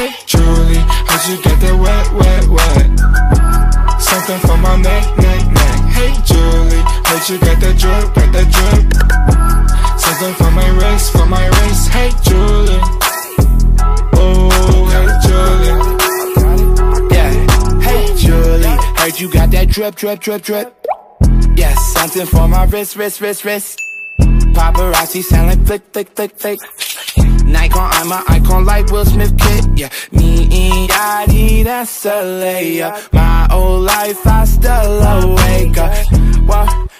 Hey Julie, how'd you get that wet, wet, wet? Something for my neck, neck, neck. Hey Julie, how'd you get that drip, got that drip? Something for my wrist, for my wrist. Hey Julie, oh hey Julie. Yeah, hey Julie, heard you got that drip, drip, drip, drip. Yeah, something for my wrist, wrist, wrist, wrist. Paparazzi sound like flick, flick, flick, flick. Nikon, I'm an icon like Will Smith kid. Yeah, me and Yachty, that's a layup. My old life, I still awake up. Well,